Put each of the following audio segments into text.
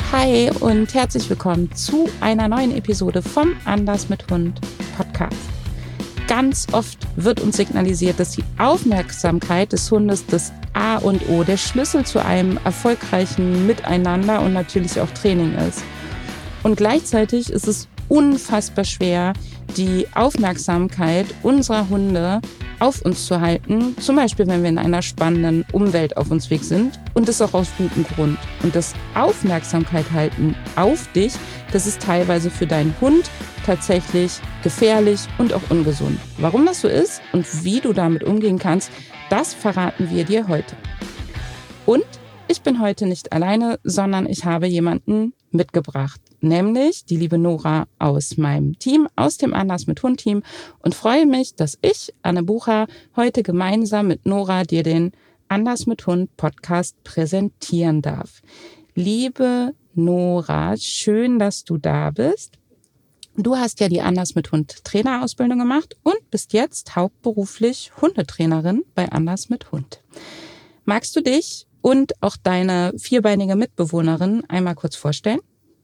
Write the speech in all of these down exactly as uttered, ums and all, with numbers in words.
Hi und herzlich willkommen zu einer neuen Episode vom Anders mit Hund Podcast. Ganz oft wird uns signalisiert, dass die Aufmerksamkeit des Hundes das A und O, der Schlüssel zu einem erfolgreichen Miteinander und natürlich auch Training ist. Und gleichzeitig ist es unfassbar schwer, die Aufmerksamkeit unserer Hunde auf uns zu halten, zum Beispiel wenn wir in einer spannenden Umwelt auf uns Weg sind und das auch aus gutem Grund. Und das Aufmerksamkeit halten auf dich, das ist teilweise für deinen Hund tatsächlich gefährlich und auch ungesund. Warum das so ist und wie du damit umgehen kannst, das verraten wir dir heute. Und ich bin heute nicht alleine, sondern ich habe jemanden mitgebracht, nämlich die liebe Nora aus meinem Team, aus dem Anders mit Hund Team, und freue mich, dass ich, Anne Bucher, heute gemeinsam mit Nora dir den Anders mit Hund Podcast präsentieren darf. Liebe Nora, schön, dass du da bist. Du hast ja die Anders mit Hund Trainerausbildung gemacht und bist jetzt hauptberuflich Hundetrainerin bei Anders mit Hund. Magst du dich und auch deine vierbeinige Mitbewohnerin einmal kurz vorstellen?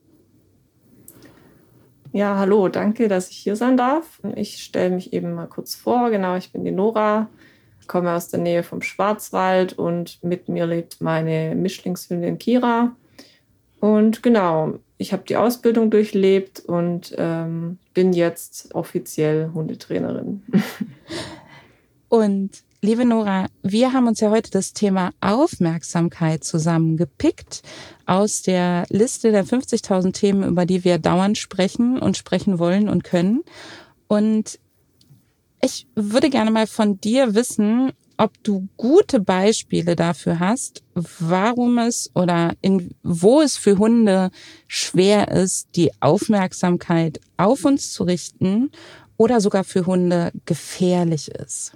Ja, hallo, danke, dass ich hier sein darf. Ich stelle mich eben mal kurz vor. Genau, ich bin die Nora, komme aus der Nähe vom Schwarzwald und mit mir lebt meine Mischlingshündin Kira. Und genau, ich habe die Ausbildung durchlebt und ähm, bin jetzt offiziell Hundetrainerin. Und liebe Nora, wir haben uns ja heute das Thema Aufmerksamkeit zusammengepickt aus der Liste der fünfzigtausend Themen, über die wir dauernd sprechen und sprechen wollen und können. Und ich würde gerne mal von dir wissen, ob du gute Beispiele dafür hast, warum es oder in, wo es für Hunde schwer ist, die Aufmerksamkeit auf uns zu richten oder sogar für Hunde gefährlich ist.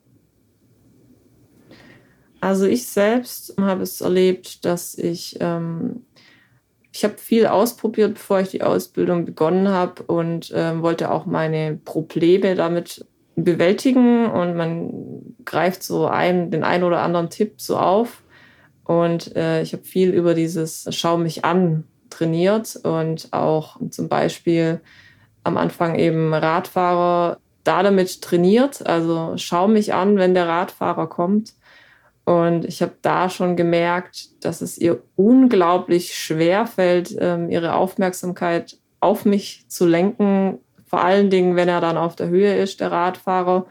Also ich selbst habe es erlebt, dass ich, ähm, ich habe viel ausprobiert, bevor ich die Ausbildung begonnen habe und ähm, wollte auch meine Probleme damit bewältigen, und man greift so ein, den einen oder anderen Tipp so auf, und äh, ich habe viel über dieses Schau mich an trainiert und auch zum Beispiel am Anfang eben Radfahrer da damit trainiert, also schau mich an, wenn der Radfahrer kommt. Und ich habe da schon gemerkt, dass es ihr unglaublich schwer fällt, ihre Aufmerksamkeit auf mich zu lenken. Vor allen Dingen, wenn er dann auf der Höhe ist, der Radfahrer.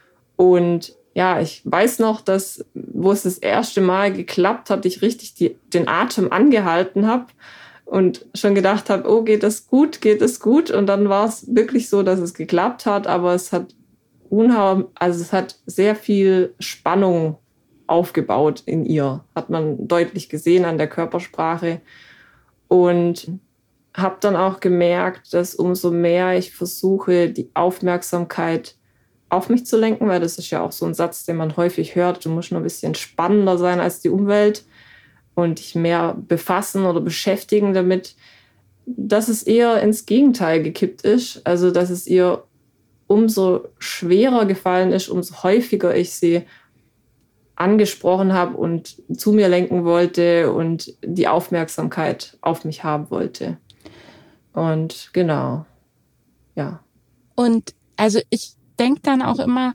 Und ja, ich weiß noch, dass, wo es das erste Mal geklappt hat, ich richtig die, den Atem angehalten habe und schon gedacht habe, oh, geht das gut, geht es gut? Und dann war es wirklich so, dass es geklappt hat, aber es hat unheimlich, also es hat sehr viel Spannung aufgebaut in ihr, hat man deutlich gesehen an der Körpersprache, und habe dann auch gemerkt, dass umso mehr ich versuche, die Aufmerksamkeit auf mich zu lenken, weil das ist ja auch so ein Satz, den man häufig hört, du musst nur ein bisschen spannender sein als die Umwelt und dich mehr befassen oder beschäftigen damit, dass es eher ins Gegenteil gekippt ist, also dass es ihr umso schwerer gefallen ist, umso häufiger ich sie angesprochen habe und zu mir lenken wollte und die Aufmerksamkeit auf mich haben wollte. Und genau, ja. Und also ich denke dann auch immer,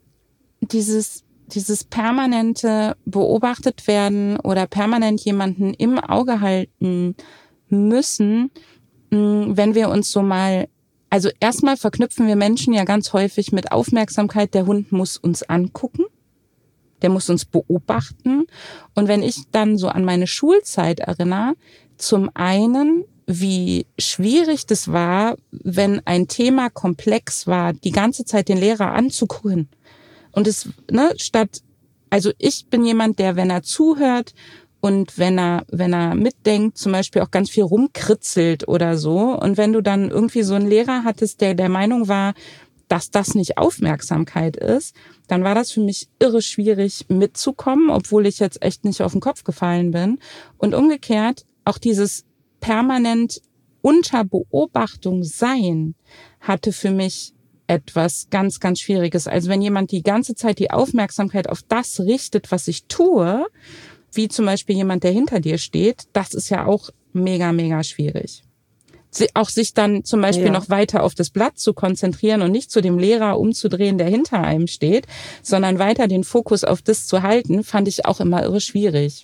dieses, dieses permanente beobachtet werden oder permanent jemanden im Auge halten müssen, wenn wir uns so mal, also erstmal verknüpfen wir Menschen ja ganz häufig mit Aufmerksamkeit, der Hund muss uns angucken. Der muss uns beobachten. Und wenn ich dann so an meine Schulzeit erinnere, zum einen, wie schwierig das war, wenn ein Thema komplex war, die ganze Zeit den Lehrer anzugucken. Und es, ne, statt, also ich bin jemand, der, wenn er zuhört und wenn er, wenn er mitdenkt, zum Beispiel auch ganz viel rumkritzelt oder so. Und wenn du dann irgendwie so einen Lehrer hattest, der der Meinung war, dass das nicht Aufmerksamkeit ist, dann war das für mich irre schwierig mitzukommen, obwohl ich jetzt echt nicht auf den Kopf gefallen bin. Und umgekehrt, auch dieses permanent unter Beobachtung sein hatte für mich etwas ganz, ganz Schwieriges. Also wenn jemand die ganze Zeit die Aufmerksamkeit auf das richtet, was ich tue, wie zum Beispiel jemand, der hinter dir steht, das ist ja auch mega, mega schwierig. Sie, auch sich dann zum Beispiel ja. noch weiter auf das Blatt zu konzentrieren und nicht zu dem Lehrer umzudrehen, der hinter einem steht, sondern weiter den Fokus auf das zu halten, fand ich auch immer irre schwierig.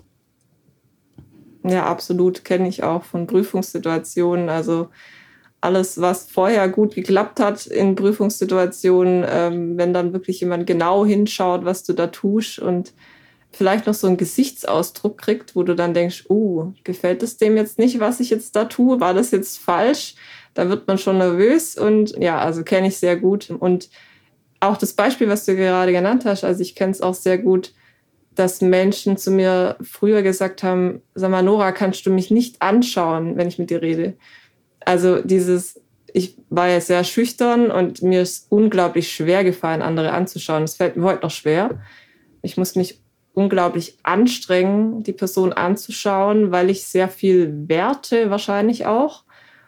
Ja, absolut, kenne ich auch von Prüfungssituationen. Also alles, was vorher gut geklappt hat in Prüfungssituationen, ähm, wenn dann wirklich jemand genau hinschaut, was du da tust und vielleicht noch so einen Gesichtsausdruck kriegt, wo du dann denkst, oh, gefällt es dem jetzt nicht, was ich jetzt da tue? War das jetzt falsch? Da wird man schon nervös und ja, also kenne ich sehr gut. Und auch das Beispiel, was du gerade genannt hast, also ich kenne es auch sehr gut, dass Menschen zu mir früher gesagt haben, sag mal, Nora, kannst du mich nicht anschauen, wenn ich mit dir rede? Also dieses, ich war ja sehr schüchtern und mir ist unglaublich schwer gefallen, andere anzuschauen. Das fällt mir heute noch schwer. Ich muss mich unglaublich anstrengen, die Person anzuschauen, weil ich sehr viel werte wahrscheinlich auch.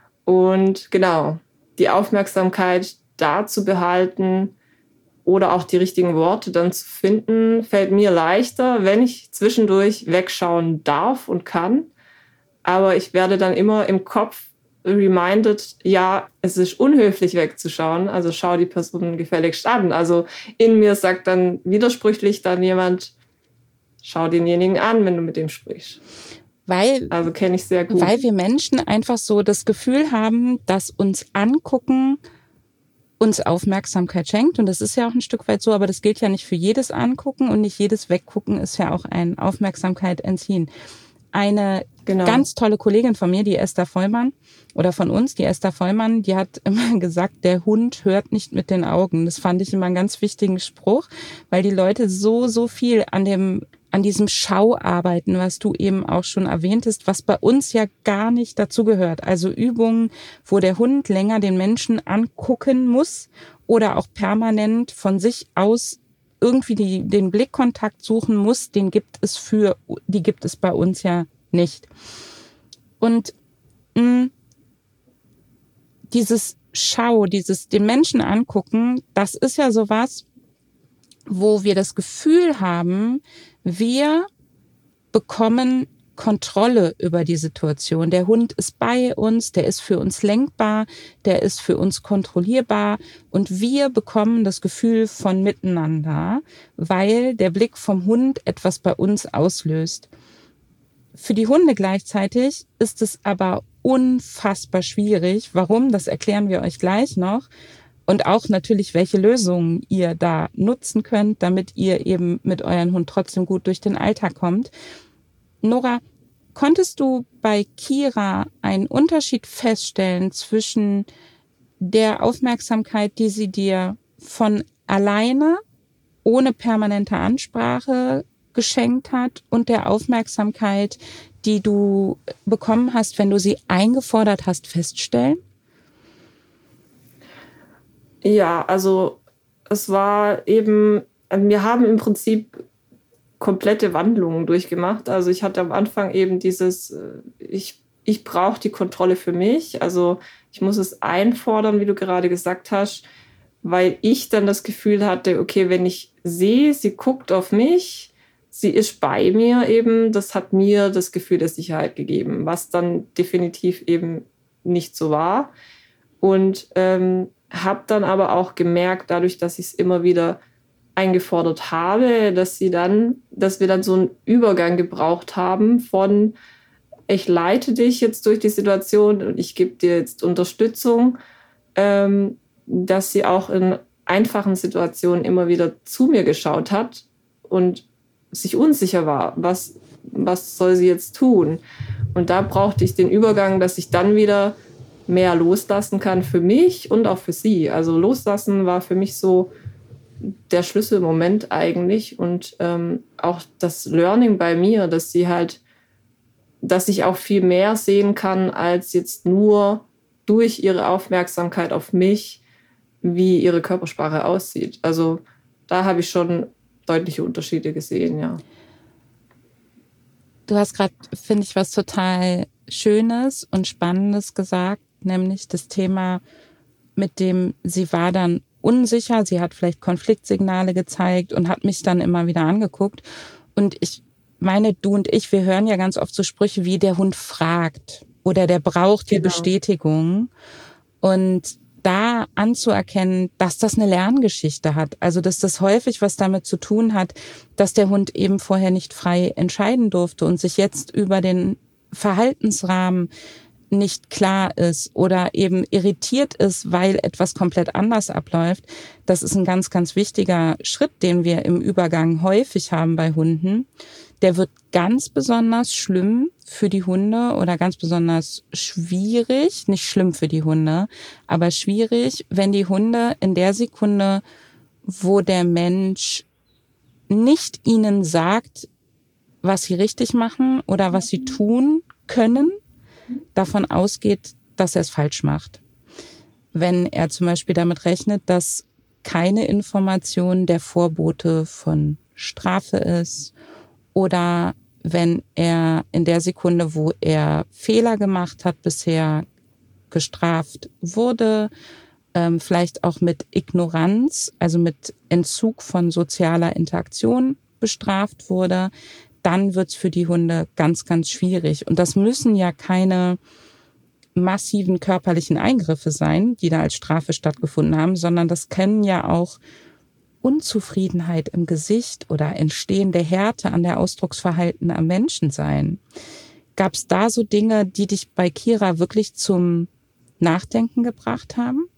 Und genau, die Aufmerksamkeit da zu behalten oder auch die richtigen Worte dann zu finden, fällt mir leichter, wenn ich zwischendurch wegschauen darf und kann. Aber ich werde dann immer im Kopf reminded, ja, es ist unhöflich wegzuschauen, also schau die Person gefälligst an. Also in mir sagt dann widersprüchlich dann jemand, schau denjenigen an, wenn du mit dem sprichst. Weil, also kenne ich sehr gut. Weil wir Menschen einfach so das Gefühl haben, dass uns angucken uns Aufmerksamkeit schenkt. Und das ist ja auch ein Stück weit so, aber das gilt ja nicht für jedes Angucken und nicht jedes Weggucken ist ja auch ein Aufmerksamkeit entziehen. Eine genau. ganz tolle Kollegin von mir, die Esther Vollmann, oder von uns, die Esther Vollmann, die hat immer gesagt, der Hund hört nicht mit den Augen. Das fand ich immer einen ganz wichtigen Spruch, weil die Leute so, so viel an dem an diesem Schau arbeiten, was du eben auch schon erwähntest, was bei uns ja gar nicht dazugehört. Also Übungen, wo der Hund länger den Menschen angucken muss oder auch permanent von sich aus irgendwie die, den Blickkontakt suchen muss, den gibt es für, die gibt es bei uns ja nicht. Und mh, dieses Schau, dieses den Menschen angucken, das ist ja sowas, wo wir das Gefühl haben, wir bekommen Kontrolle über die Situation. Der Hund ist bei uns, der ist für uns lenkbar, der ist für uns kontrollierbar und wir bekommen das Gefühl von Miteinander, weil der Blick vom Hund etwas bei uns auslöst. Für die Hunde gleichzeitig ist es aber unfassbar schwierig. Warum? Das erklären wir euch gleich noch. Und auch natürlich, welche Lösungen ihr da nutzen könnt, damit ihr eben mit eurem Hund trotzdem gut durch den Alltag kommt. Nora, konntest du bei Kira einen Unterschied feststellen zwischen der Aufmerksamkeit, die sie dir von alleine, ohne permanente Ansprache geschenkt hat und der Aufmerksamkeit, die du bekommen hast, wenn du sie eingefordert hast, feststellen? Ja, also es war eben, wir haben im Prinzip komplette Wandlungen durchgemacht. Also ich hatte am Anfang eben dieses, ich, ich brauche die Kontrolle für mich. Also ich muss es einfordern, wie du gerade gesagt hast, weil ich dann das Gefühl hatte, okay, wenn ich sehe, sie guckt auf mich, sie ist bei mir eben, das hat mir das Gefühl der Sicherheit gegeben, was dann definitiv eben nicht so war. Und ähm, habe dann aber auch gemerkt, dadurch, dass ich es immer wieder eingefordert habe, dass sie dann, dass wir dann so einen Übergang gebraucht haben von ich leite dich jetzt durch die Situation und ich gebe dir jetzt Unterstützung, ähm, dass sie auch in einfachen Situationen immer wieder zu mir geschaut hat und sich unsicher war, was, was soll sie jetzt tun? Und da brauchte ich den Übergang, dass ich dann wieder mehr loslassen kann für mich und auch für sie. Also loslassen war für mich so der Schlüsselmoment eigentlich und ähm, auch das Learning bei mir, dass sie halt, dass ich auch viel mehr sehen kann als jetzt nur durch ihre Aufmerksamkeit auf mich, wie ihre Körpersprache aussieht. Also da habe ich schon deutliche Unterschiede gesehen, ja. Du hast gerade, finde ich, was total Schönes und Spannendes gesagt, nämlich das Thema, mit dem sie war dann unsicher, sie hat vielleicht Konfliktsignale gezeigt und hat mich dann immer wieder angeguckt. Und ich meine, du und ich, wir hören ja ganz oft so Sprüche wie der Hund fragt. oder der braucht die Genau. Bestätigung. Und da anzuerkennen, dass das eine Lerngeschichte hat. Also dass das häufig was damit zu tun hat, dass der Hund eben vorher nicht frei entscheiden durfte und sich jetzt über den Verhaltensrahmen nicht klar ist oder eben irritiert ist, weil etwas komplett anders abläuft. Das ist ein ganz, ganz wichtiger Schritt, den wir im Übergang häufig haben bei Hunden. Der wird ganz besonders schlimm für die Hunde oder ganz besonders schwierig, nicht schlimm für die Hunde, aber schwierig, wenn die Hunde in der Sekunde, wo der Mensch nicht ihnen sagt, was sie richtig machen oder was sie tun können, davon ausgeht, dass er es falsch macht. Wenn er zum Beispiel damit rechnet, dass keine Information der Vorbote von Strafe ist, oder wenn er in der Sekunde, wo er Fehler gemacht hat, bisher gestraft wurde, ähm, vielleicht auch mit Ignoranz, also mit Entzug von sozialer Interaktion bestraft wurde, dann wird's für die Hunde ganz, ganz schwierig. Und das müssen ja keine massiven körperlichen Eingriffe sein, die da als Strafe stattgefunden haben, sondern das können ja auch Unzufriedenheit im Gesicht oder entstehende Härte an der Ausdrucksverhalten am Menschen sein. Gab es da so Dinge, die dich bei Kira wirklich zum Nachdenken gebracht haben?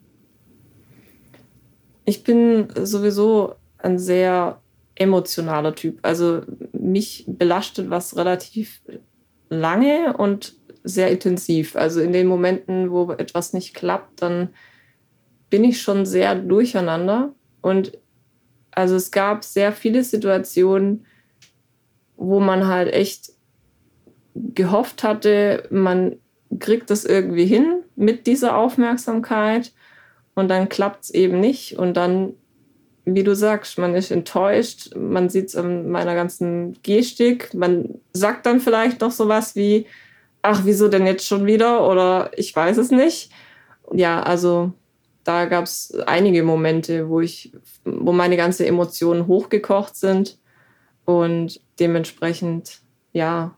Ich bin sowieso ein sehr emotionaler Typ. Also mich belastet was relativ lange und sehr intensiv. Also in den Momenten, wo etwas nicht klappt, dann bin ich schon sehr durcheinander. Und also es gab sehr viele Situationen, wo man halt echt gehofft hatte, man kriegt das irgendwie hin mit dieser Aufmerksamkeit und dann klappt es eben nicht. Und dann, wie du sagst, man ist enttäuscht, man sieht es an meiner ganzen Gestik, man sagt dann vielleicht noch sowas wie, ach, wieso denn jetzt schon wieder? Oder ich weiß es nicht. Ja, also da gab es einige Momente, wo ich, wo meine ganzen Emotionen hochgekocht sind und dementsprechend, ja,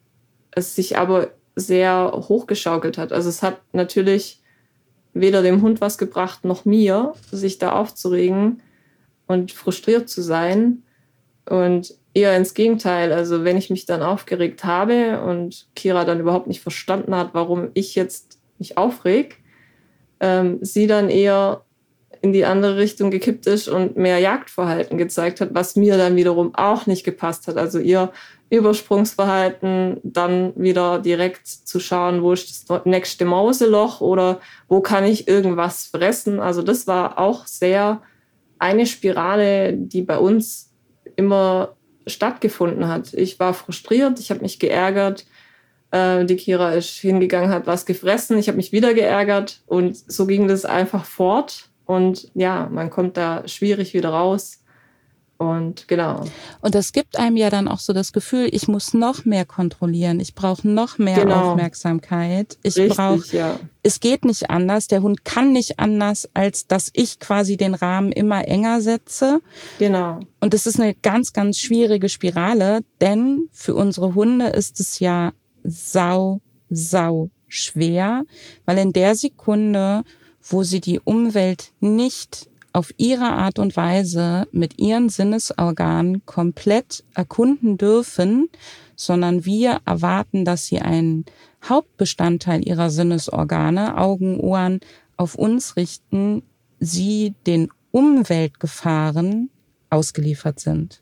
es sich aber sehr hochgeschaukelt hat. Also es hat natürlich weder dem Hund was gebracht, noch mir, sich da aufzuregen und frustriert zu sein. Und eher ins Gegenteil. Also wenn ich mich dann aufgeregt habe und Kira dann überhaupt nicht verstanden hat, warum ich jetzt mich aufreg, ähm, sie dann eher in die andere Richtung gekippt ist und mehr Jagdverhalten gezeigt hat, was mir dann wiederum auch nicht gepasst hat. Also ihr Übersprungsverhalten, dann wieder direkt zu schauen, wo ist das nächste Mauseloch oder wo kann ich irgendwas fressen. Also das war auch sehr eine Spirale, die bei uns immer stattgefunden hat. Ich war frustriert, ich habe mich geärgert. Äh, die Kira ist hingegangen, hat was gefressen. Ich habe mich wieder geärgert und so ging das einfach fort. Und ja, man kommt da schwierig wieder raus. Und genau. Und das gibt einem ja dann auch so das Gefühl, ich muss noch mehr kontrollieren, ich brauche noch mehr Genau. Aufmerksamkeit. Ich Richtig, brauche, ja. Es geht nicht anders, der Hund kann nicht anders, als dass ich quasi den Rahmen immer enger setze. Genau. Und das ist eine ganz, ganz schwierige Spirale, denn für unsere Hunde ist es ja sau, sau schwer, weil in der Sekunde, wo sie die Umwelt nicht auf ihre Art und Weise mit ihren Sinnesorganen komplett erkunden dürfen, sondern wir erwarten, dass sie einen Hauptbestandteil ihrer Sinnesorgane, Augen, Ohren, auf uns richten, sie den Umweltgefahren ausgeliefert sind.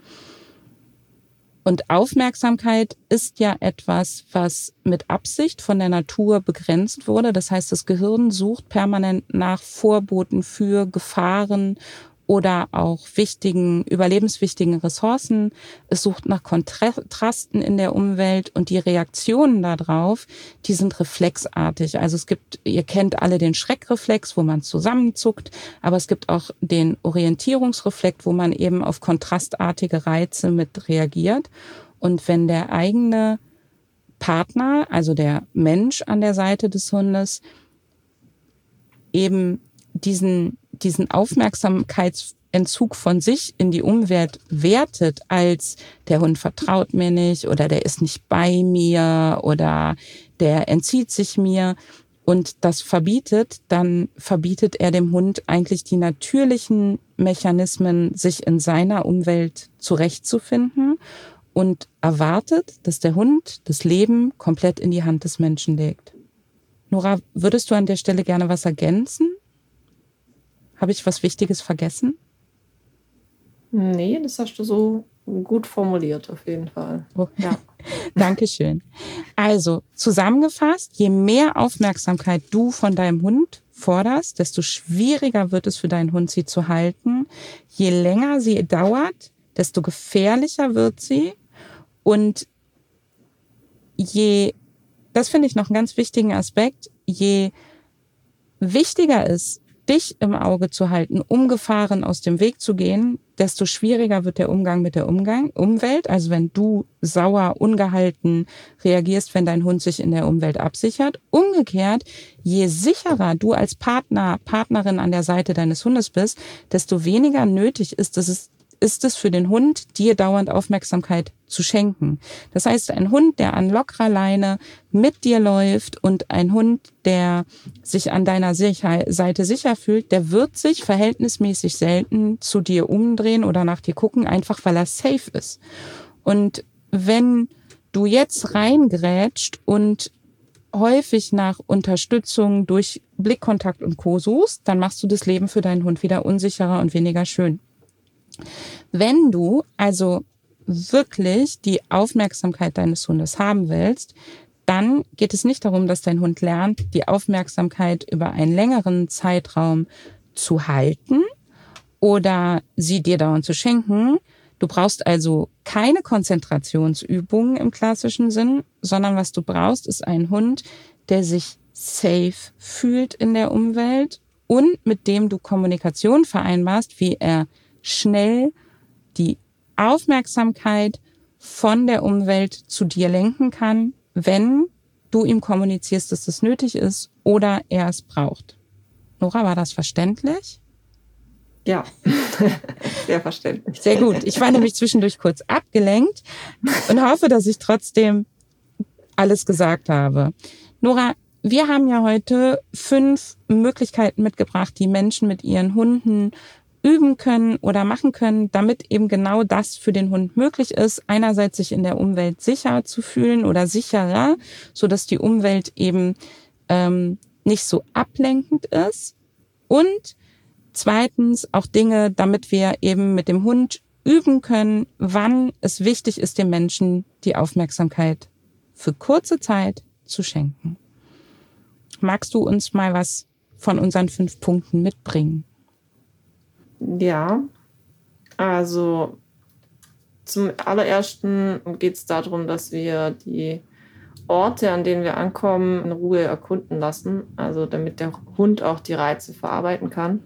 Und Aufmerksamkeit ist ja etwas, was mit Absicht von der Natur begrenzt wurde. Das heißt, das Gehirn sucht permanent nach Vorboten für Gefahren oder auch wichtigen, überlebenswichtigen Ressourcen. Es sucht nach Kontrasten in der Umwelt und die Reaktionen darauf, die sind reflexartig. Also es gibt, ihr kennt alle den Schreckreflex, wo man zusammenzuckt, aber es gibt auch den Orientierungsreflex, wo man eben auf kontrastartige Reize mit reagiert. Und wenn der eigene Partner, also der Mensch an der Seite des Hundes, eben diesen diesen Aufmerksamkeits Entzug von sich in die Umwelt wertet als der Hund vertraut mir nicht oder der ist nicht bei mir oder der entzieht sich mir und das verbietet, dann verbietet er dem Hund eigentlich die natürlichen Mechanismen, sich in seiner Umwelt zurechtzufinden und erwartet, dass der Hund das Leben komplett in die Hand des Menschen legt. Nora, würdest du an der Stelle gerne was ergänzen? Habe ich was Wichtiges vergessen? Nee, das hast du so gut formuliert, auf jeden Fall. Oh. Ja. Dankeschön. Also, zusammengefasst, je mehr Aufmerksamkeit du von deinem Hund forderst, desto schwieriger wird es für deinen Hund, sie zu halten. Je länger sie dauert, desto gefährlicher wird sie. Und je, das finde ich noch einen ganz wichtigen Aspekt, je wichtiger ist, dich im Auge zu halten, um Gefahren aus dem Weg zu gehen, desto schwieriger wird der Umgang mit der Umgang, Umwelt. Also wenn du sauer, ungehalten reagierst, wenn dein Hund sich in der Umwelt absichert. Umgekehrt, je sicherer du als Partner, Partnerin an der Seite deines Hundes bist, desto weniger nötig ist es, ist es für den Hund, dir dauernd Aufmerksamkeit zu schenken. Das heißt, ein Hund, der an lockerer Leine mit dir läuft und ein Hund, der sich an deiner Seite sicher fühlt, der wird sich verhältnismäßig selten zu dir umdrehen oder nach dir gucken, einfach weil er safe ist. Und wenn du jetzt reingrätscht und häufig nach Unterstützung durch Blickkontakt und Co. suchst, dann machst du das Leben für deinen Hund wieder unsicherer und weniger schön. Wenn du also wirklich die Aufmerksamkeit deines Hundes haben willst, dann geht es nicht darum, dass dein Hund lernt, die Aufmerksamkeit über einen längeren Zeitraum zu halten oder sie dir dauernd zu schenken. Du brauchst also keine Konzentrationsübungen im klassischen Sinn, sondern was du brauchst, ist ein Hund, der sich safe fühlt in der Umwelt und mit dem du Kommunikation vereinbarst, wie er schnell die Aufmerksamkeit von der Umwelt zu dir lenken kann, wenn du ihm kommunizierst, dass das nötig ist oder er es braucht. Nora, war das verständlich? Ja, sehr verständlich. Sehr gut. Ich war nämlich zwischendurch kurz abgelenkt und hoffe, dass ich trotzdem alles gesagt habe. Nora, wir haben ja heute fünf Möglichkeiten mitgebracht, die Menschen mit ihren Hunden üben können oder machen können, damit eben genau das für den Hund möglich ist. Einerseits sich in der Umwelt sicher zu fühlen oder sicherer, so dass die Umwelt eben ähm, nicht so ablenkend ist. Und zweitens auch Dinge, damit wir eben mit dem Hund üben können, wann es wichtig ist, dem Menschen die Aufmerksamkeit für kurze Zeit zu schenken. Magst du uns mal was von unseren fünf Punkten mitbringen? Ja, also zum allerersten geht es darum, dass wir die Orte, an denen wir ankommen, in Ruhe erkunden lassen, also damit der Hund auch die Reize verarbeiten kann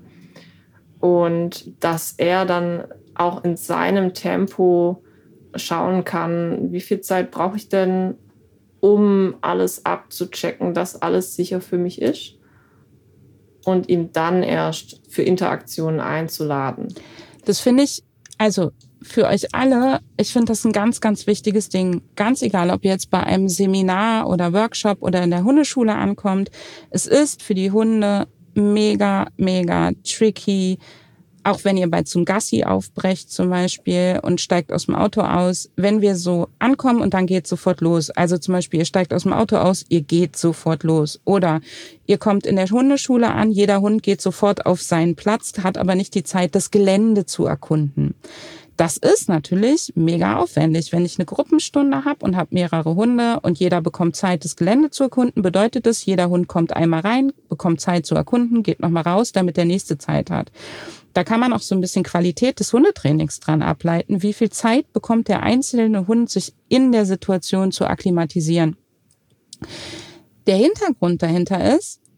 und dass er dann auch in seinem Tempo schauen kann, wie viel Zeit brauche ich denn, um alles abzuchecken, dass alles sicher für mich ist. Und ihn dann erst für Interaktionen einzuladen. Das finde ich, also für euch alle, ich finde das ein ganz, ganz wichtiges Ding. Ganz egal, ob ihr jetzt bei einem Seminar oder Workshop oder in der Hundeschule ankommt. Es ist für die Hunde mega, mega tricky. Auch wenn ihr bei zum Gassi aufbrecht zum Beispiel und steigt aus dem Auto aus, wenn wir so ankommen und dann geht sofort los. Also zum Beispiel, ihr steigt aus dem Auto aus, ihr geht sofort los. Oder ihr kommt in der Hundeschule an, jeder Hund geht sofort auf seinen Platz, hat aber nicht die Zeit, das Gelände zu erkunden. Das ist natürlich mega aufwendig. Wenn ich eine Gruppenstunde habe und habe mehrere Hunde und jeder bekommt Zeit, das Gelände zu erkunden, bedeutet das, jeder Hund kommt einmal rein, bekommt Zeit zu erkunden, geht nochmal raus, damit der nächste Zeit hat. Da kann man auch so ein bisschen Qualität des Hundetrainings dran ableiten. Wie viel Zeit bekommt der einzelne Hund, sich in der Situation zu akklimatisieren? Der Hintergrund dahinter ist,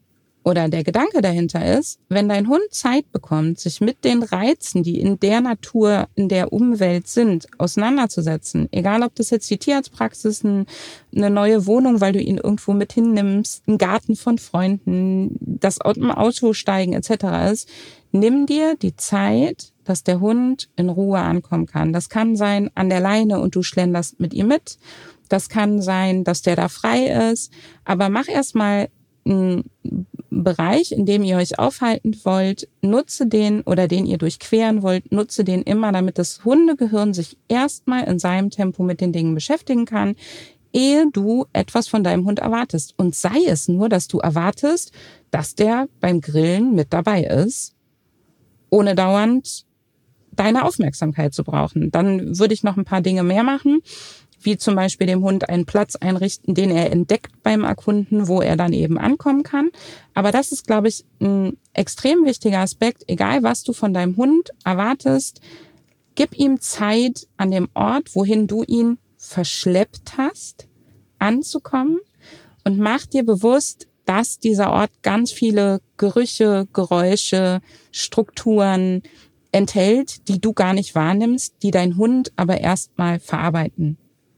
Oder der Gedanke dahinter ist, wenn dein Hund Zeit bekommt, sich mit den Reizen, die in der Natur, in der Umwelt sind, auseinanderzusetzen, egal ob das jetzt die Tierarztpraxis, eine neue Wohnung, weil du ihn irgendwo mit hinnimmst, ein Garten von Freunden, das Auto steigen et cetera ist, nimm dir die Zeit, dass der Hund in Ruhe ankommen kann. Das kann sein an der Leine und du schlenderst mit ihm mit. Das kann sein, dass der da frei ist. Aber mach erstmal einen Bereich, in dem ihr euch aufhalten wollt, nutze den oder den ihr durchqueren wollt, nutze den immer, damit das Hundegehirn sich erstmal in seinem Tempo mit den Dingen beschäftigen kann, ehe du etwas von deinem Hund erwartest. Und sei es nur, dass du erwartest, dass der beim Grillen mit dabei ist, ohne dauernd deine Aufmerksamkeit zu brauchen. Dann würde ich noch ein paar Dinge mehr machen, wie zum Beispiel dem Hund einen Platz einrichten, den er entdeckt beim Erkunden, wo er dann eben ankommen kann. Aber das ist, glaube ich, ein extrem wichtiger Aspekt. Egal, was du von deinem Hund erwartest, gib ihm Zeit an dem Ort, wohin du ihn verschleppt hast, anzukommen und mach dir bewusst, dass dieser Ort ganz viele Gerüche, Geräusche, Strukturen enthält, die du gar nicht wahrnimmst, die dein Hund aber erstmal verarbeiten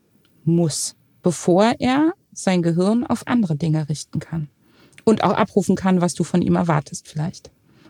muss, bevor er sein Gehirn auf andere Dinge richten kann und auch abrufen kann, was du von ihm erwartest vielleicht.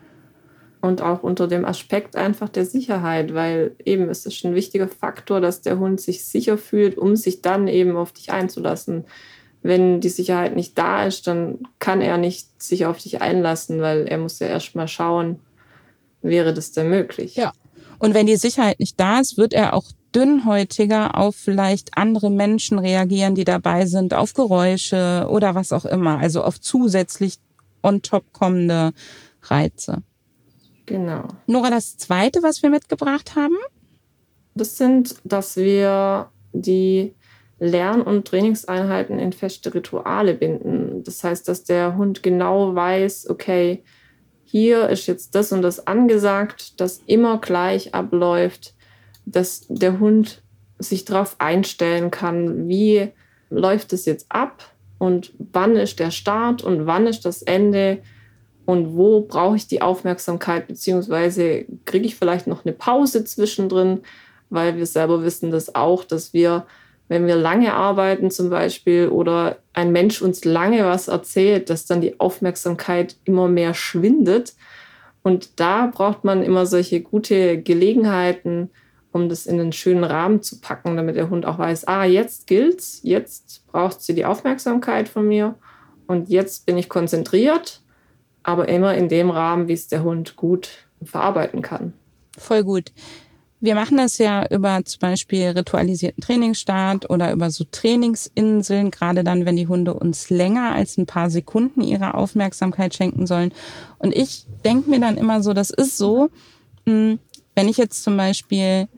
Und auch unter dem Aspekt einfach der Sicherheit, weil eben ist es ein wichtiger Faktor, dass der Hund sich sicher fühlt, um sich dann eben auf dich einzulassen. Wenn die Sicherheit nicht da ist, dann kann er nicht sich auf dich einlassen, weil er muss ja erst mal schauen, wäre das denn möglich? Ja. Und wenn die Sicherheit nicht da ist, wird er auch dünnhäutiger auf vielleicht andere Menschen reagieren, die dabei sind, auf Geräusche oder was auch immer. Also auf zusätzlich on top kommende Reize. Genau. Nora, das Zweite, was wir mitgebracht haben? Das sind, dass wir die Lern- und Trainingseinheiten in feste Rituale binden. Das heißt, dass der Hund genau weiß, okay, hier ist jetzt das und das angesagt, das immer gleich abläuft, dass der Hund sich darauf einstellen kann, wie läuft es jetzt ab und wann ist der Start und wann ist das Ende und wo brauche ich die Aufmerksamkeit, beziehungsweise kriege ich vielleicht noch eine Pause zwischendrin, weil wir selber wissen das auch, dass wir, wenn wir lange arbeiten zum Beispiel oder ein Mensch uns lange was erzählt, dass dann die Aufmerksamkeit immer mehr schwindet. Und da braucht man immer solche gute Gelegenheiten, um das in einen schönen Rahmen zu packen, damit der Hund auch weiß, ah, jetzt gilt's, jetzt braucht sie die Aufmerksamkeit von mir und jetzt bin ich konzentriert, aber immer in dem Rahmen, wie es der Hund gut verarbeiten kann. Voll gut. Wir machen das ja über zum Beispiel ritualisierten Trainingsstart oder über so Trainingsinseln, gerade dann, wenn die Hunde uns länger als ein paar Sekunden ihre Aufmerksamkeit schenken sollen. Und ich denke mir dann immer so, das ist so, wenn ich jetzt zum Beispiel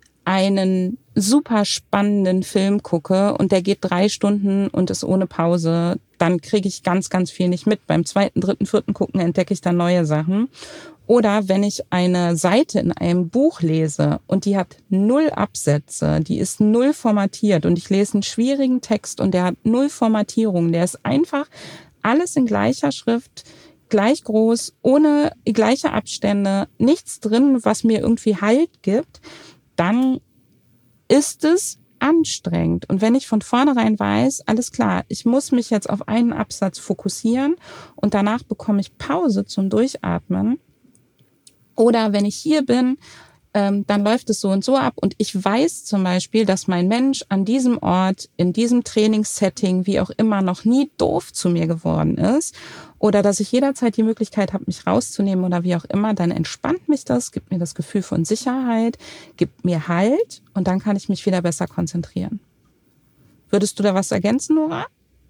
einen super spannenden Film gucke und der geht drei Stunden und ist ohne Pause, dann kriege ich ganz, ganz viel nicht mit. Beim zweiten, dritten, vierten Gucken entdecke ich dann neue Sachen. Oder wenn ich eine Seite in einem Buch lese und die hat null Absätze, die ist null formatiert und ich lese einen schwierigen Text und der hat null Formatierung, der ist einfach alles in gleicher Schrift, gleich groß, ohne gleiche Abstände, nichts drin, was mir irgendwie Halt gibt, dann ist es anstrengend. Und wenn ich von vornherein weiß, alles klar, ich muss mich jetzt auf einen Absatz fokussieren und danach bekomme ich Pause zum Durchatmen, oder wenn ich hier bin, ähm, dann läuft es so und so ab. Und ich weiß zum Beispiel, dass mein Mensch an diesem Ort, in diesem Trainingssetting, wie auch immer, noch nie doof zu mir geworden ist. Oder dass ich jederzeit die Möglichkeit habe, mich rauszunehmen oder wie auch immer. Dann entspannt mich das, gibt mir das Gefühl von Sicherheit, gibt mir Halt und dann kann ich mich wieder besser konzentrieren. Würdest du da was ergänzen, Nora?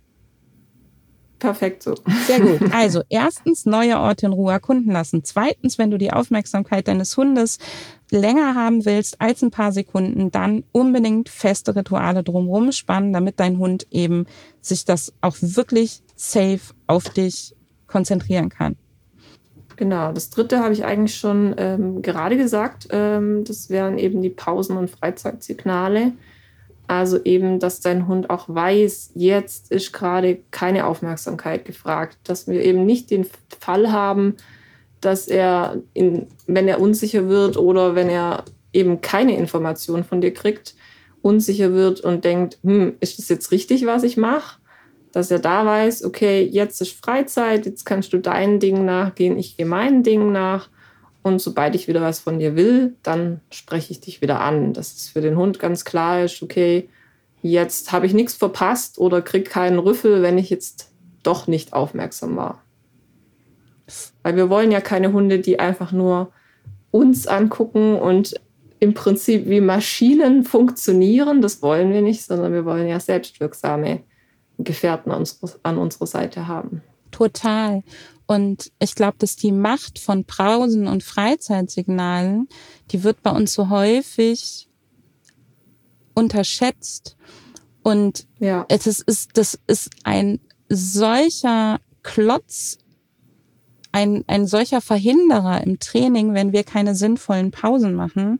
Perfekt so. Sehr gut. Also erstens, neue Orte in Ruhe erkunden lassen. Zweitens, wenn du die Aufmerksamkeit deines Hundes länger haben willst als ein paar Sekunden, dann unbedingt feste Rituale drumherum spannen, damit dein Hund eben sich das auch wirklich safe auf dich konzentrieren kann. Genau, das dritte habe ich eigentlich schon ähm, gerade gesagt. Ähm, das wären eben die Pausen und Freizeitsignale. Also eben, dass dein Hund auch weiß, jetzt ist gerade keine Aufmerksamkeit gefragt. Dass wir eben nicht den Fall haben, dass er, in, wenn er unsicher wird oder wenn er eben keine Information von dir kriegt, unsicher wird und denkt, hm, ist das jetzt richtig, was ich mache? Dass er da weiß, okay, jetzt ist Freizeit, jetzt kannst du deinen Dingen nachgehen, ich gehe meinen Dingen nach. Und sobald ich wieder was von dir will, dann spreche ich dich wieder an. Dass es für den Hund ganz klar ist, okay, jetzt habe ich nichts verpasst oder kriege keinen Rüffel, wenn ich jetzt doch nicht aufmerksam war. Weil wir wollen ja keine Hunde, die einfach nur uns angucken und im Prinzip wie Maschinen funktionieren. Das wollen wir nicht, sondern wir wollen ja selbstwirksame Gefährten an unserer Seite haben. Total. Und ich glaube, dass die Macht von Pausen und Freizeitsignalen, die wird bei uns so häufig unterschätzt. Und ja. es ist, ist, das ist ein solcher Klotz, ein, ein solcher Verhinderer im Training, wenn wir keine sinnvollen Pausen machen,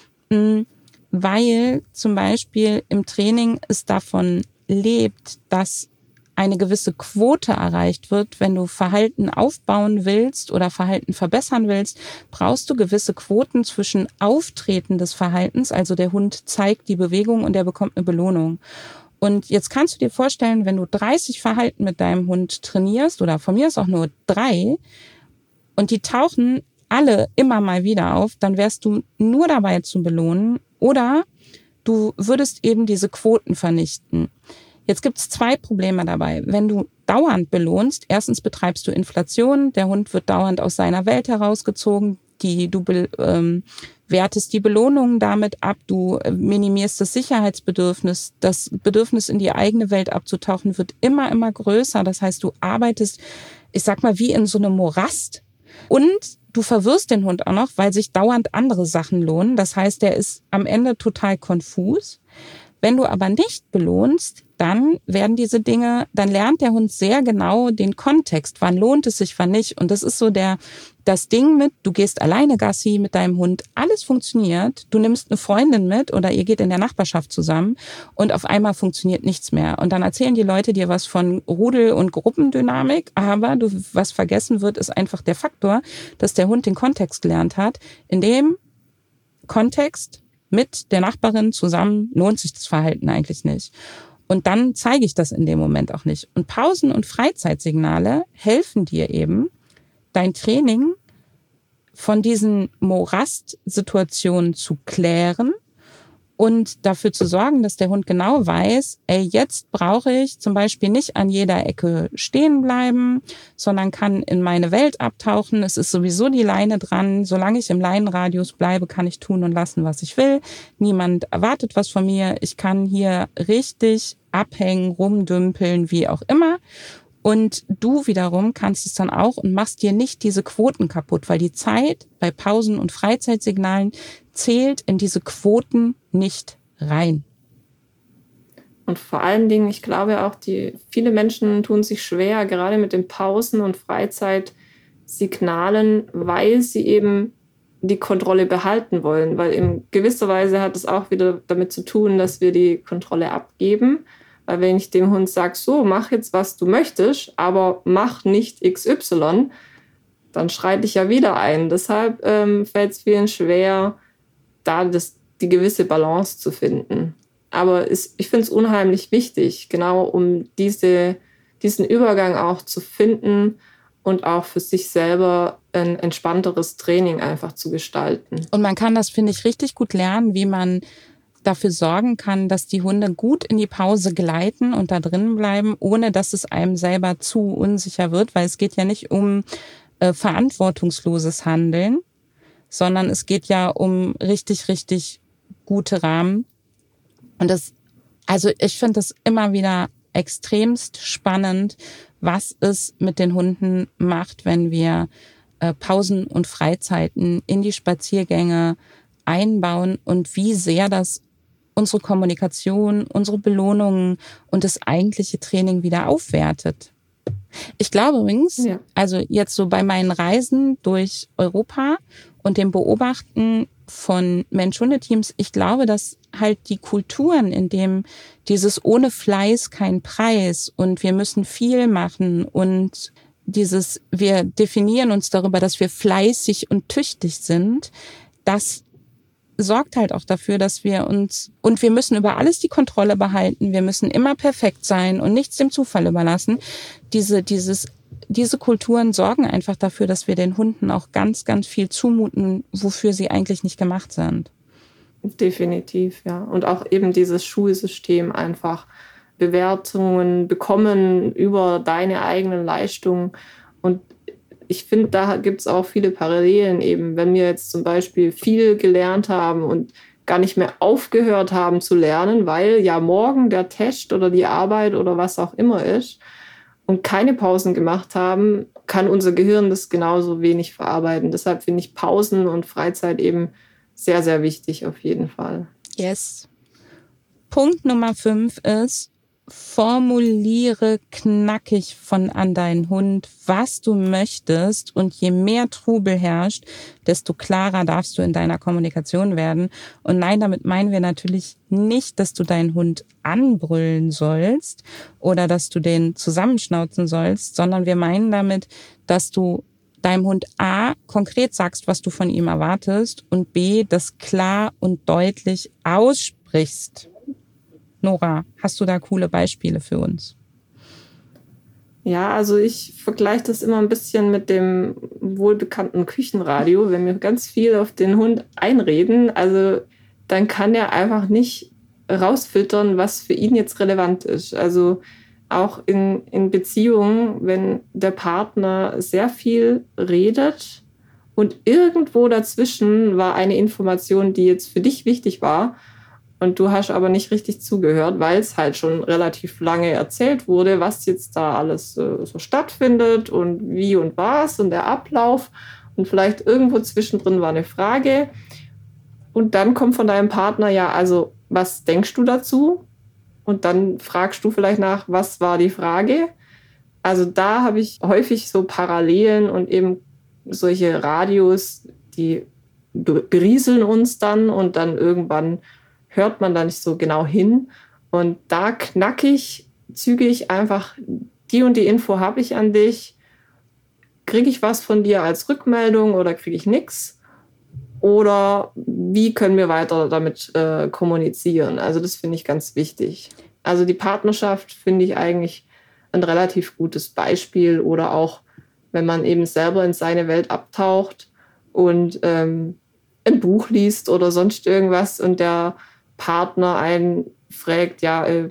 weil zum Beispiel im Training es davon lebt, dass eine gewisse Quote erreicht wird. Wenn du Verhalten aufbauen willst oder Verhalten verbessern willst, brauchst du gewisse Quoten zwischen Auftreten des Verhaltens, also der Hund zeigt die Bewegung und er bekommt eine Belohnung. Und jetzt kannst du dir vorstellen, wenn du dreißig Verhalten mit deinem Hund trainierst oder von mir ist auch nur drei und die tauchen alle immer mal wieder auf, dann wärst du nur dabei zu belohnen oder du würdest eben diese Quoten vernichten. Jetzt gibt es zwei Probleme dabei. Wenn du dauernd belohnst, erstens betreibst du Inflation, der Hund wird dauernd aus seiner Welt herausgezogen, die du ähm, wertest die Belohnungen damit ab, du minimierst das Sicherheitsbedürfnis, das Bedürfnis in die eigene Welt abzutauchen wird immer, immer größer. Das heißt, du arbeitest, ich sag mal, wie in so einem Morast und du verwirrst den Hund auch noch, weil sich dauernd andere Sachen lohnen. Das heißt, der ist am Ende total konfus. Wenn du aber nicht belohnst, dann werden diese Dinge, dann lernt der Hund sehr genau den Kontext, wann lohnt es sich, wann nicht. Und das ist so der das Ding mit, du gehst alleine Gassi mit deinem Hund, alles funktioniert, du nimmst eine Freundin mit oder ihr geht in der Nachbarschaft zusammen und auf einmal funktioniert nichts mehr. Und dann erzählen die Leute dir was von Rudel- und Gruppendynamik, aber du, was vergessen wird, ist einfach der Faktor, dass der Hund den Kontext gelernt hat. In dem Kontext mit der Nachbarin zusammen lohnt sich das Verhalten eigentlich nicht. Und dann zeige ich das in dem Moment auch nicht. Und Pausen und Freizeitsignale helfen dir eben, dein Training von diesen Morast-Situationen zu klären und dafür zu sorgen, dass der Hund genau weiß, ey, jetzt brauche ich zum Beispiel nicht an jeder Ecke stehen bleiben, sondern kann in meine Welt abtauchen. Es ist sowieso die Leine dran. Solange ich im Leinenradius bleibe, kann ich tun und lassen, was ich will. Niemand erwartet was von mir. Ich kann hier richtig abhängen, rumdümpeln, wie auch immer. Und du wiederum kannst es dann auch und machst dir nicht diese Quoten kaputt, weil die Zeit bei Pausen und Freizeitsignalen zählt in diese Quoten nicht rein. Und vor allen Dingen, ich glaube auch, die viele Menschen tun sich schwer, gerade mit den Pausen und Freizeitsignalen, weil sie eben die Kontrolle behalten wollen. Weil in gewisser Weise hat es auch wieder damit zu tun, dass wir die Kontrolle abgeben. Weil wenn ich dem Hund sage, so, mach jetzt, was du möchtest, aber mach nicht X Y, dann schreite ich ja wieder ein. Deshalb ähm, fällt es vielen schwer, da das, die gewisse Balance zu finden. Aber es, ich finde es unheimlich wichtig, genau um diese, diesen Übergang auch zu finden und auch für sich selber ein entspannteres Training einfach zu gestalten. Und man kann das, finde ich, richtig gut lernen, wie man dafür sorgen kann, dass die Hunde gut in die Pause gleiten und da drinnen bleiben, ohne dass es einem selber zu unsicher wird, weil es geht ja nicht um äh, verantwortungsloses Handeln, sondern es geht ja um richtig, richtig gute Rahmen. Und das, also ich finde das immer wieder extremst spannend, was es mit den Hunden macht, wenn wir äh, Pausen und Freizeiten in die Spaziergänge einbauen und wie sehr das unsere Kommunikation, unsere Belohnungen und das eigentliche Training wieder aufwertet. Ich glaube übrigens, ja. also jetzt so bei meinen Reisen durch Europa und dem Beobachten von Mensch-Hunde-Teams, ich glaube, dass halt die Kulturen, in dem dieses ohne Fleiß kein Preis und wir müssen viel machen und dieses, wir definieren uns darüber, dass wir fleißig und tüchtig sind, das sorgt halt auch dafür, dass wir uns, und wir müssen über alles die Kontrolle behalten, wir müssen immer perfekt sein und nichts dem Zufall überlassen. Diese, dieses, diese Kulturen sorgen einfach dafür, dass wir den Hunden auch ganz, ganz viel zumuten, wofür sie eigentlich nicht gemacht sind. Definitiv, ja. Und auch eben dieses Schulsystem einfach Bewertungen bekommen über deine eigenen Leistungen. Und ich finde, da gibt es auch viele Parallelen eben. Wenn wir jetzt zum Beispiel viel gelernt haben und gar nicht mehr aufgehört haben zu lernen, weil ja morgen der Test oder die Arbeit oder was auch immer ist und keine Pausen gemacht haben, kann unser Gehirn das genauso wenig verarbeiten. Deshalb finde ich Pausen und Freizeit eben sehr, sehr wichtig auf jeden Fall. Yes. Punkt Nummer fünf ist, formuliere knackig von an deinen Hund, was du möchtest, und je mehr Trubel herrscht, desto klarer darfst du in deiner Kommunikation werden. Und nein, damit meinen wir natürlich nicht, dass du deinen Hund anbrüllen sollst oder dass du den zusammenschnauzen sollst, sondern wir meinen damit, dass du deinem Hund A konkret sagst, was du von ihm erwartest, und B, das klar und deutlich aussprichst. Nora, hast du da coole Beispiele für uns? Ja, also ich vergleiche das immer ein bisschen mit dem wohlbekannten Küchenradio. Wenn wir ganz viel auf den Hund einreden, also dann kann er einfach nicht rausfiltern, was für ihn jetzt relevant ist. Also auch in, in Beziehungen, wenn der Partner sehr viel redet und irgendwo dazwischen war eine Information, die jetzt für dich wichtig war, und du hast aber nicht richtig zugehört, weil es halt schon relativ lange erzählt wurde, was jetzt da alles äh, so stattfindet und wie und was und der Ablauf. Und vielleicht irgendwo zwischendrin war eine Frage. Und dann kommt von deinem Partner, ja, also was denkst du dazu? Und dann fragst du vielleicht nach, was war die Frage? Also da habe ich häufig so Parallelen und eben solche Radios, die berieseln uns dann und dann irgendwann hört man da nicht so genau hin. Und da knackig, zügig einfach, die und die Info habe ich an dich. Kriege ich was von dir als Rückmeldung oder kriege ich nichts? Oder wie können wir weiter damit äh, kommunizieren? Also das finde ich ganz wichtig. Also die Partnerschaft finde ich eigentlich ein relativ gutes Beispiel. Oder auch, wenn man eben selber in seine Welt abtaucht und ähm, ein Buch liest oder sonst irgendwas und der Partner einen fragt, ja, äh,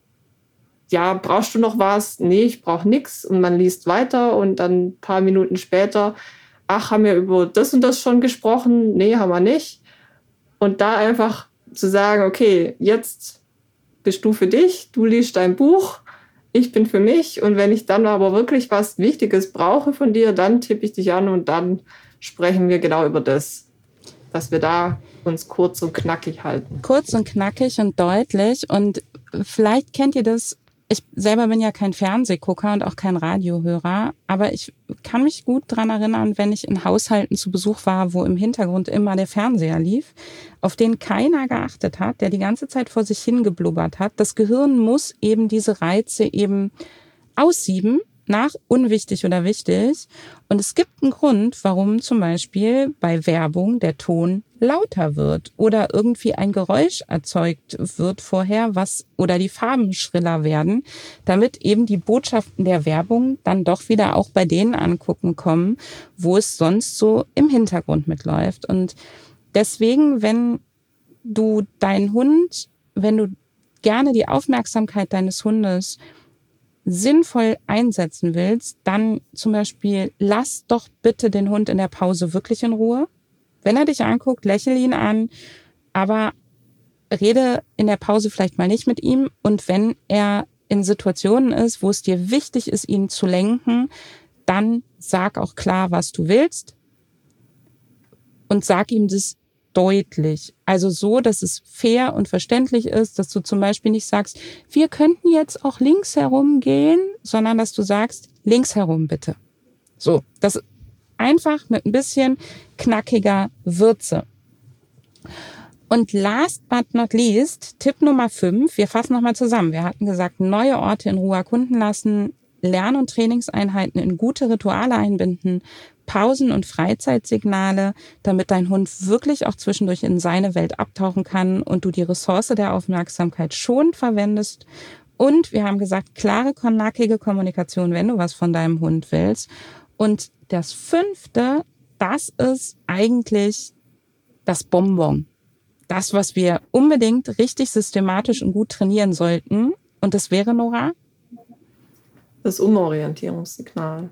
ja, brauchst du noch was? Nee, ich brauche nichts. Und man liest weiter und dann ein paar Minuten später, ach, haben wir über das und das schon gesprochen? Nee, haben wir nicht. Und da einfach zu sagen, okay, jetzt bist du für dich, du liest dein Buch, ich bin für mich. Und wenn ich dann aber wirklich was Wichtiges brauche von dir, dann tippe ich dich an und dann sprechen wir genau über das, dass wir da uns kurz und knackig halten. Kurz und knackig und deutlich. Und vielleicht kennt ihr das, ich selber bin ja kein Fernsehgucker und auch kein Radiohörer, aber ich kann mich gut dran erinnern, wenn ich in Haushalten zu Besuch war, wo im Hintergrund immer der Fernseher lief, auf den keiner geachtet hat, der die ganze Zeit vor sich hingeblubbert hat. Das Gehirn muss eben diese Reize eben aussieben nach unwichtig oder wichtig. Und es gibt einen Grund, warum zum Beispiel bei Werbung der Ton lauter wird oder irgendwie ein Geräusch erzeugt wird vorher, was oder die Farben schriller werden, damit eben die Botschaften der Werbung dann doch wieder auch bei denen angucken kommen, wo es sonst so im Hintergrund mitläuft. Und deswegen, wenn du deinen Hund, wenn du gerne die Aufmerksamkeit deines Hundes sinnvoll einsetzen willst, dann zum Beispiel lass doch bitte den Hund in der Pause wirklich in Ruhe. Wenn er dich anguckt, lächel ihn an, aber rede in der Pause vielleicht mal nicht mit ihm. Und wenn er in Situationen ist, wo es dir wichtig ist, ihn zu lenken, dann sag auch klar, was du willst und sag ihm das deutlich. Also so, dass es fair und verständlich ist, dass du zum Beispiel nicht sagst, wir könnten jetzt auch links herum gehen, sondern dass du sagst, links herum bitte. So, das einfach mit ein bisschen knackiger Würze. Und last but not least, Tipp Nummer fünf, wir fassen nochmal zusammen. Wir hatten gesagt, neue Orte in Ruhe erkunden lassen, Lern- und Trainingseinheiten in gute Rituale einbinden, Pausen- und Freizeitsignale, damit dein Hund wirklich auch zwischendurch in seine Welt abtauchen kann und du die Ressource der Aufmerksamkeit schonend verwendest. Und wir haben gesagt, klare, knackige Kommunikation, wenn du was von deinem Hund willst. Und das fünfte, das ist eigentlich das Bonbon. Das, was wir unbedingt richtig systematisch und gut trainieren sollten. Und das wäre, Nora? Das Umorientierungssignal.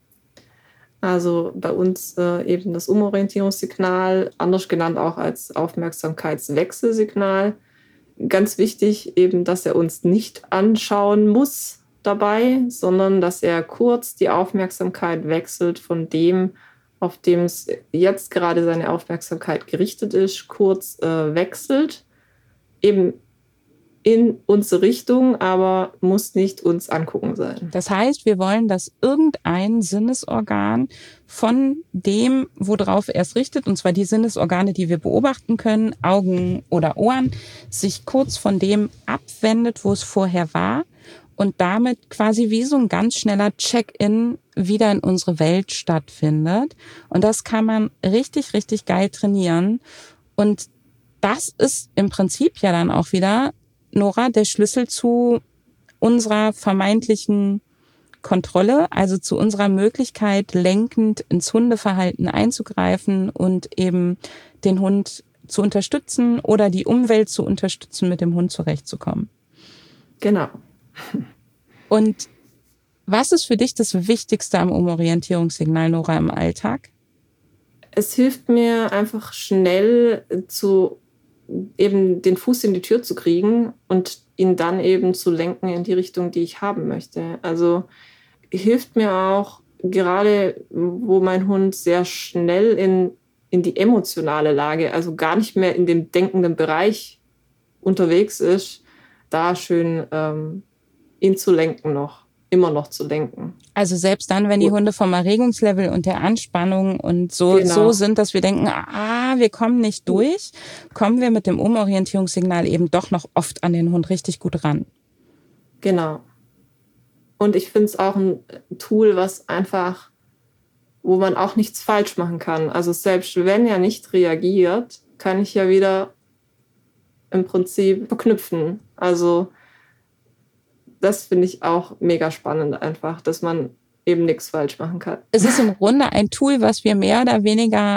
Also bei uns äh, eben das Umorientierungssignal, anders genannt auch als Aufmerksamkeitswechselsignal. Ganz wichtig eben, dass er uns nicht anschauen muss dabei, sondern dass er kurz die Aufmerksamkeit wechselt von dem, auf dem es jetzt gerade seine Aufmerksamkeit gerichtet ist, kurz äh, wechselt, eben in unsere Richtung, aber muss nicht uns angucken sein. Das heißt, wir wollen, dass irgendein Sinnesorgan von dem, worauf er es richtet, und zwar die Sinnesorgane, die wir beobachten können, Augen oder Ohren, sich kurz von dem abwendet, wo es vorher war und damit quasi wie so ein ganz schneller Check-in wieder in unsere Welt stattfindet. Und das kann man richtig, richtig geil trainieren. Und das ist im Prinzip ja dann auch wieder, Nora, der Schlüssel zu unserer vermeintlichen Kontrolle, also zu unserer Möglichkeit, lenkend ins Hundeverhalten einzugreifen und eben den Hund zu unterstützen oder die Umwelt zu unterstützen, mit dem Hund zurechtzukommen. Genau. Und was ist für dich das Wichtigste am Umorientierungssignal, Nora, im Alltag? Es hilft mir einfach schnell zu eben den Fuß in die Tür zu kriegen und ihn dann eben zu lenken in die Richtung, die ich haben möchte. Also hilft mir auch gerade, wo mein Hund sehr schnell in, in die emotionale Lage, also gar nicht mehr in dem denkenden Bereich unterwegs ist, da schön ähm, ihn zu lenken noch, immer noch zu lenken. Also selbst dann, wenn die Hunde vom Erregungslevel und der Anspannung und so, genau. so sind, dass wir denken, ah, wir kommen nicht durch, kommen wir mit dem Umorientierungssignal eben doch noch oft an den Hund richtig gut ran. Genau. Und ich finde es auch ein Tool, was einfach, wo man auch nichts falsch machen kann. Also selbst wenn er nicht reagiert, kann ich ja wieder im Prinzip verknüpfen. Also das finde ich auch mega spannend einfach, dass man eben nichts falsch machen kann. Es ist im Grunde ein Tool, was wir mehr oder weniger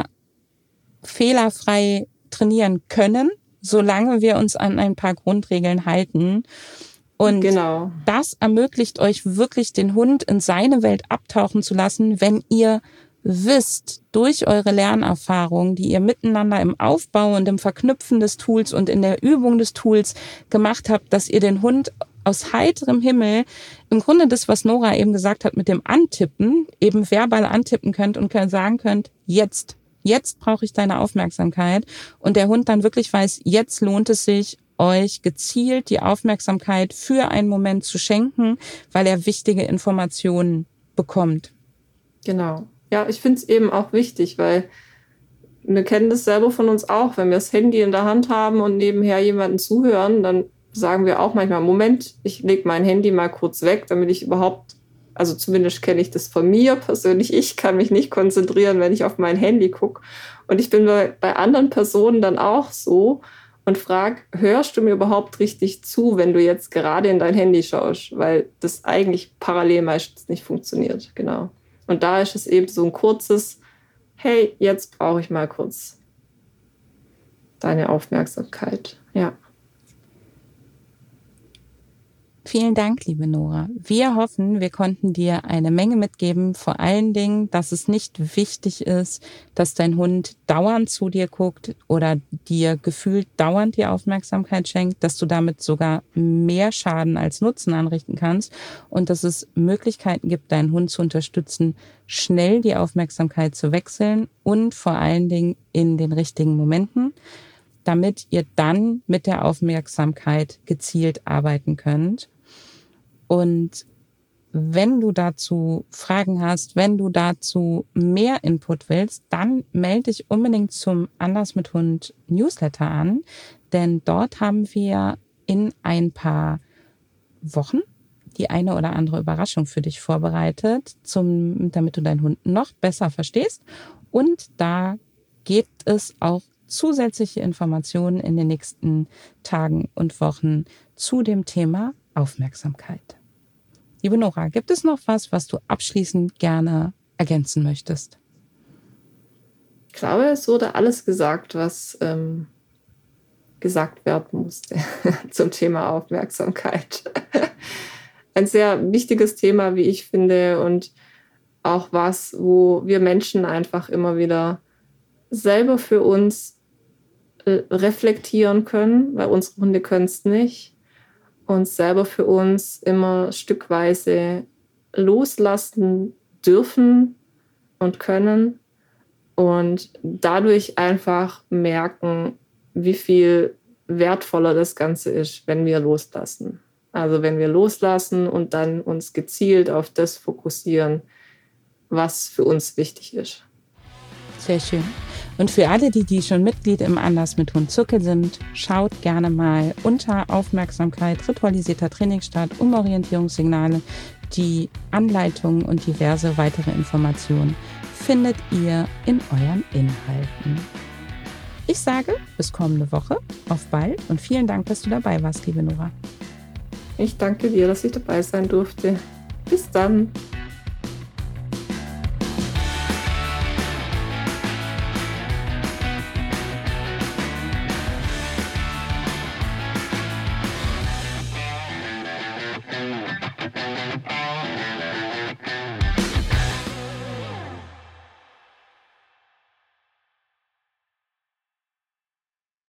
fehlerfrei trainieren können, solange wir uns an ein paar Grundregeln halten. Und genau. Das ermöglicht euch wirklich, den Hund in seine Welt abtauchen zu lassen, wenn ihr wisst, durch eure Lernerfahrung, die ihr miteinander im Aufbau und im Verknüpfen des Tools und in der Übung des Tools gemacht habt, dass ihr den Hund aus heiterem Himmel im Grunde das, was Nora eben gesagt hat mit dem Antippen, eben verbal antippen könnt und könnt sagen könnt, jetzt, jetzt brauche ich deine Aufmerksamkeit. Und der Hund dann wirklich weiß, jetzt lohnt es sich, euch gezielt die Aufmerksamkeit für einen Moment zu schenken, weil er wichtige Informationen bekommt. Genau. Ja, ich finde es eben auch wichtig, weil wir kennen das selber von uns auch. Wenn wir das Handy in der Hand haben und nebenher jemanden zuhören, dann sagen wir auch manchmal, Moment, ich lege mein Handy mal kurz weg, damit ich überhaupt, also zumindest kenne ich das von mir persönlich, ich kann mich nicht konzentrieren, wenn ich auf mein Handy gucke. Und ich bin bei, bei anderen Personen dann auch so und frage, hörst du mir überhaupt richtig zu, wenn du jetzt gerade in dein Handy schaust? Weil das eigentlich parallel meistens nicht funktioniert, genau. Und da ist es eben so ein kurzes, hey, jetzt brauche ich mal kurz deine Aufmerksamkeit, ja. Vielen Dank, liebe Nora. Wir hoffen, wir konnten dir eine Menge mitgeben. Vor allen Dingen, dass es nicht wichtig ist, dass dein Hund dauernd zu dir guckt oder dir gefühlt dauernd die Aufmerksamkeit schenkt, dass du damit sogar mehr Schaden als Nutzen anrichten kannst und dass es Möglichkeiten gibt, deinen Hund zu unterstützen, schnell die Aufmerksamkeit zu wechseln und vor allen Dingen in den richtigen Momenten, damit ihr dann mit der Aufmerksamkeit gezielt arbeiten könnt. Und wenn du dazu Fragen hast, wenn du dazu mehr Input willst, dann melde dich unbedingt zum Anders mit Hund Newsletter an, denn dort haben wir in ein paar Wochen die eine oder andere Überraschung für dich vorbereitet, zum, damit du deinen Hund noch besser verstehst. Und da gibt es auch zusätzliche Informationen in den nächsten Tagen und Wochen zu dem Thema Aufmerksamkeit. Liebe Nora, gibt es noch was, was du abschließend gerne ergänzen möchtest? Ich glaube, es wurde alles gesagt, was ähm, gesagt werden musste zum Thema Aufmerksamkeit. Ein sehr wichtiges Thema, wie ich finde, und auch was, wo wir Menschen einfach immer wieder selber für uns äh, reflektieren können, weil unsere Hunde können es nicht, und selber für uns immer stückweise loslassen dürfen und können und dadurch einfach merken, wie viel wertvoller das Ganze ist, wenn wir loslassen. Also wenn wir loslassen und dann uns gezielt auf das fokussieren, was für uns wichtig ist. Sehr schön. Und für alle, die, die schon Mitglied im Anders mit Hund Zirkel sind, schaut gerne mal unter Aufmerksamkeit, ritualisierter Trainingsstart, Umorientierungssignale, die Anleitungen und diverse weitere Informationen findet ihr in euren Inhalten. Ich sage bis kommende Woche, auf bald und vielen Dank, dass du dabei warst, liebe Nora. Ich danke dir, dass ich dabei sein durfte. Bis dann.